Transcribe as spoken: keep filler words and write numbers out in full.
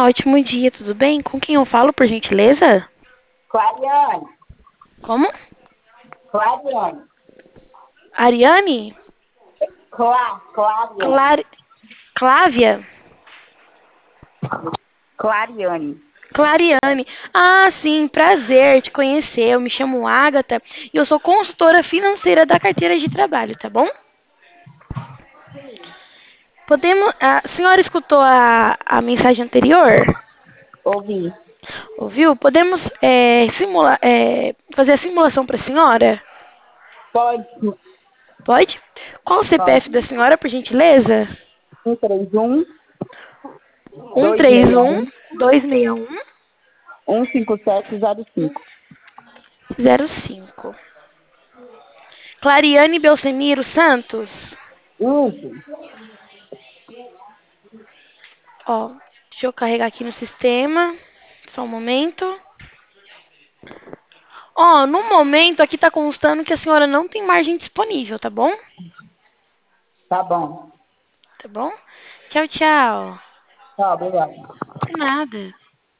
ótimo dia, tudo bem? Com quem eu falo, por gentileza? Clariane, Como? Clariane, Ariane? Clá, Clariane, Clar... Clávia? Clariane. Clariane. Ah, sim, prazer te conhecer. Eu me chamo Agatha e eu sou consultora financeira da carteira de trabalho, tá bom? Podemos. A senhora escutou a, a mensagem anterior? Ouvi. Ouviu? Podemos é, simula... é, fazer a simulação para a senhora? Pode, Pode? Qual o pode. C P F da senhora, por gentileza? um três um, Um dois três seis um um, dois seis um um cinco sete zero cinco. zero cinco. Clariane Belcemiro Santos. Isso. Ó, deixa eu carregar aqui no sistema. Só um momento. Ó, no momento aqui tá constando que a senhora não tem margem disponível, tá bom? Tá bom. Tá bom? Tchau, tchau. Tá, obrigado. De nada.